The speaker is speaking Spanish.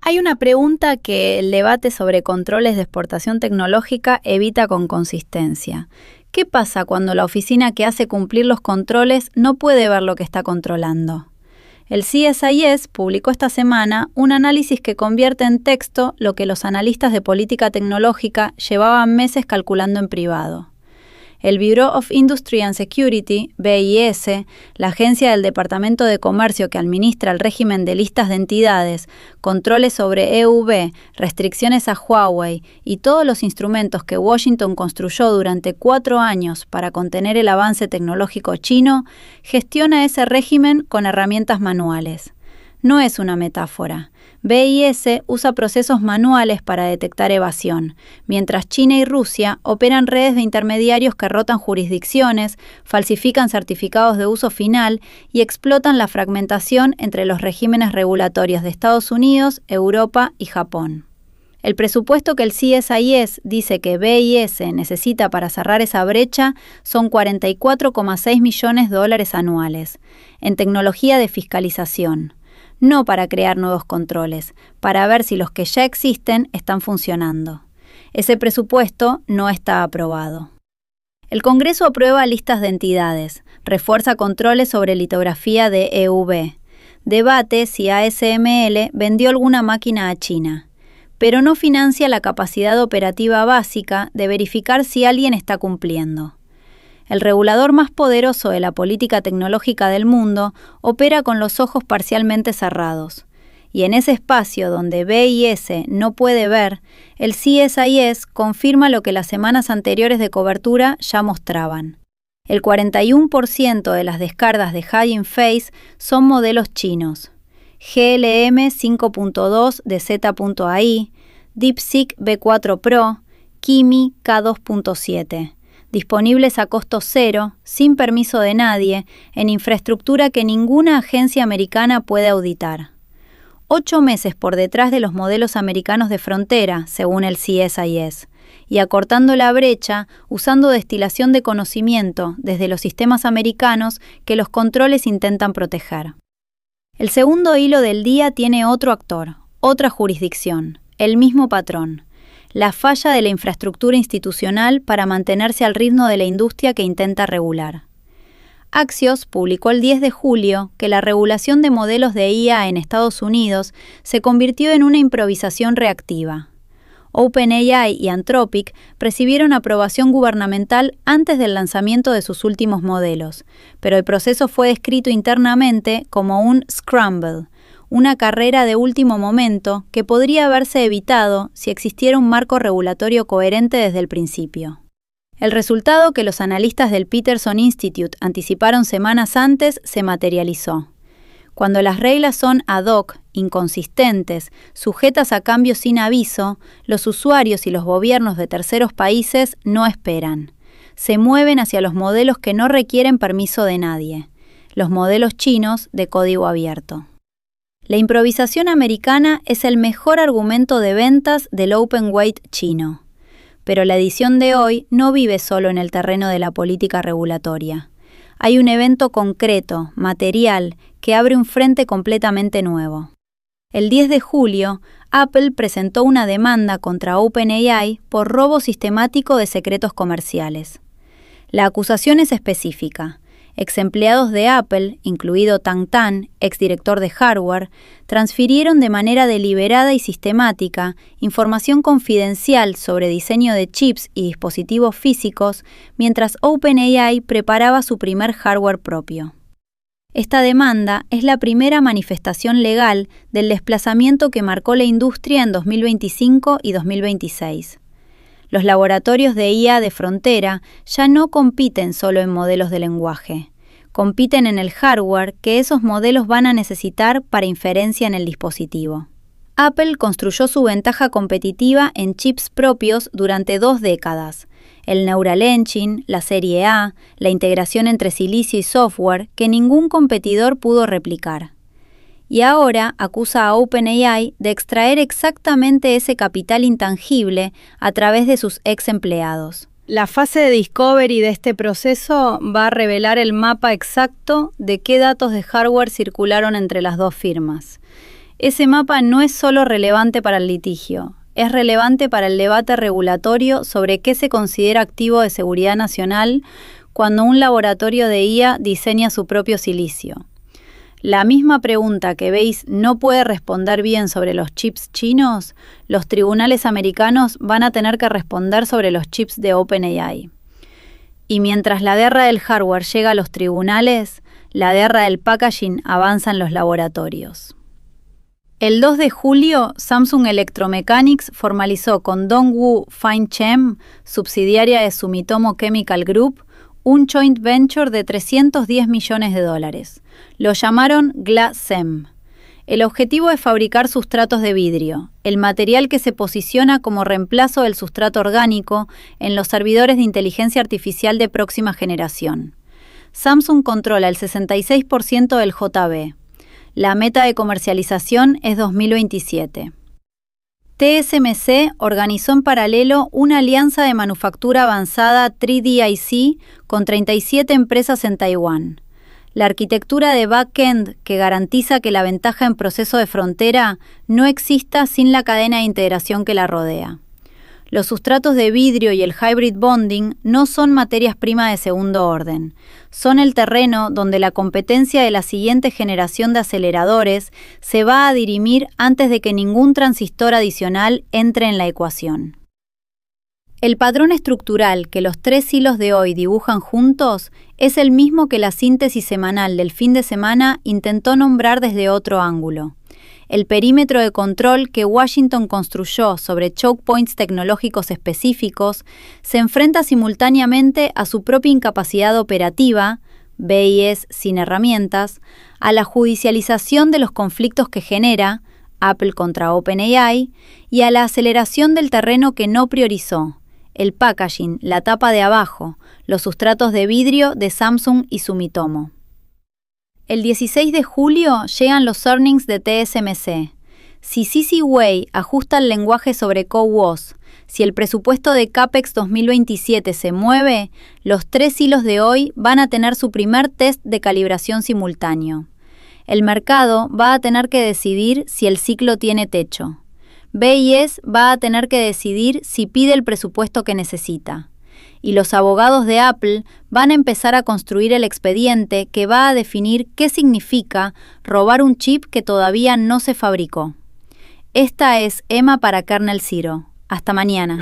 Hay una pregunta que el debate sobre controles de exportación tecnológica evita con consistencia. ¿Qué pasa cuando la oficina que hace cumplir los controles no puede ver lo que está controlando? El CSIS publicó esta semana un análisis que convierte en texto lo que los analistas de política tecnológica llevaban meses calculando en privado. El Bureau of Industry and Security, BIS, la agencia del Departamento de Comercio que administra el régimen de listas de entidades, controles sobre EUV, restricciones a Huawei y todos los instrumentos que Washington construyó durante 4 años para contener el avance tecnológico chino, gestiona ese régimen con herramientas manuales. No es una metáfora. BIS usa procesos manuales para detectar evasión, mientras China y Rusia operan redes de intermediarios que rotan jurisdicciones, falsifican certificados de uso final y explotan la fragmentación entre los regímenes regulatorios de Estados Unidos, Europa y Japón. El presupuesto que el CSIS dice que BIS necesita para cerrar esa brecha son $44,6 millones anuales, en tecnología de fiscalización. No para crear nuevos controles, para ver si los que ya existen están funcionando. Ese presupuesto no está aprobado. El Congreso aprueba listas de entidades, refuerza controles sobre litografía de EUV, debate si ASML vendió alguna máquina a China, pero no financia la capacidad operativa básica de verificar si alguien está cumpliendo. El regulador más poderoso de la política tecnológica del mundo opera con los ojos parcialmente cerrados. Y en ese espacio donde BIS no puede ver, el CSIS confirma lo que las semanas anteriores de cobertura ya mostraban. El 41% de las descargas de Hugging Face son modelos chinos. GLM 5.2 de Z.AI, DeepSeek V4 Pro, Kimi K2.7. Disponibles a costo cero, sin permiso de nadie, en infraestructura que ninguna agencia americana puede auditar. 8 meses por detrás de los modelos americanos de frontera, según el CSIS, y acortando la brecha usando destilación de conocimiento desde los sistemas americanos que los controles intentan proteger. El segundo hilo del día tiene otro actor, otra jurisdicción, el mismo patrón. La falla de la infraestructura institucional para mantenerse al ritmo de la industria que intenta regular. Axios publicó el 10 de julio que la regulación de modelos de IA en Estados Unidos se convirtió en una improvisación reactiva. OpenAI y Anthropic recibieron aprobación gubernamental antes del lanzamiento de sus últimos modelos, pero el proceso fue descrito internamente como un scramble, una carrera de último momento que podría haberse evitado si existiera un marco regulatorio coherente desde el principio. El resultado que los analistas del Peterson Institute anticiparon semanas antes se materializó. Cuando las reglas son ad hoc, inconsistentes, sujetas a cambios sin aviso, los usuarios y los gobiernos de terceros países no esperan. Se mueven hacia los modelos que no requieren permiso de nadie, los modelos chinos de código abierto. La improvisación americana es el mejor argumento de ventas del open-weight chino. Pero la edición de hoy no vive solo en el terreno de la política regulatoria. Hay un evento concreto, material, que abre un frente completamente nuevo. El 10 de julio, Apple presentó una demanda contra OpenAI por robo sistemático de secretos comerciales. La acusación es específica. Exempleados de Apple, incluido Tan Tan, exdirector de hardware, transfirieron de manera deliberada y sistemática información confidencial sobre diseño de chips y dispositivos físicos mientras OpenAI preparaba su primer hardware propio. Esta demanda es la primera manifestación legal del desplazamiento que marcó la industria en 2025 y 2026. Los laboratorios de IA de frontera ya no compiten solo en modelos de lenguaje. Compiten en el hardware que esos modelos van a necesitar para inferencia en el dispositivo. Apple construyó su ventaja competitiva en chips propios durante 2 décadas. El Neural Engine, la serie A, la integración entre silicio y software que ningún competidor pudo replicar. Y ahora acusa a OpenAI de extraer exactamente ese capital intangible a través de sus ex empleados. La fase de discovery de este proceso va a revelar el mapa exacto de qué datos de hardware circularon entre las dos firmas. Ese mapa no es solo relevante para el litigio, es relevante para el debate regulatorio sobre qué se considera activo de seguridad nacional cuando un laboratorio de IA diseña su propio silicio. La misma pregunta que Bayes no puede responder bien sobre los chips chinos, los tribunales americanos van a tener que responder sobre los chips de OpenAI. Y mientras la guerra del hardware llega a los tribunales, la guerra del packaging avanza en los laboratorios. El 2 de julio, Samsung Electro-Mechanics formalizó con Dongwoo Fine Chem, subsidiaria de Sumitomo Chemical Group, un joint venture de $310 millones. Lo llamaron GlaSem. El objetivo es fabricar sustratos de vidrio, el material que se posiciona como reemplazo del sustrato orgánico en los servidores de inteligencia artificial de próxima generación. Samsung controla el 66% del JV. La meta de comercialización es 2027. TSMC organizó en paralelo una alianza de manufactura avanzada 3D-IC con 37 empresas en Taiwán. La arquitectura de back-end que garantiza que la ventaja en proceso de frontera no exista sin la cadena de integración que la rodea. Los sustratos de vidrio y el hybrid bonding no son materias primas de segundo orden. Son el terreno donde la competencia de la siguiente generación de aceleradores se va a dirimir antes de que ningún transistor adicional entre en la ecuación. El patrón estructural que los 3 hilos de hoy dibujan juntos es el mismo que la síntesis semanal del fin de semana intentó nombrar desde otro ángulo. El perímetro de control que Washington construyó sobre choke points tecnológicos específicos se enfrenta simultáneamente a su propia incapacidad operativa, BIS sin herramientas, a la judicialización de los conflictos que genera, Apple contra OpenAI, y a la aceleración del terreno que no priorizó, el packaging, la tapa de abajo, los sustratos de vidrio de Samsung y Sumitomo. El 16 de julio llegan los earnings de TSMC. Si C.C. Wei ajusta el lenguaje sobre CoWoS, si el presupuesto de CAPEX 2027 se mueve, los 3 hilos de hoy van a tener su primer test de calibración simultáneo. El mercado va a tener que decidir si el ciclo tiene techo. BIS va a tener que decidir si pide el presupuesto que necesita. Y los abogados de Apple van a empezar a construir el expediente que va a definir qué significa robar un chip que todavía no se fabricó. Esta es Emma para Kernel Zero. Hasta mañana.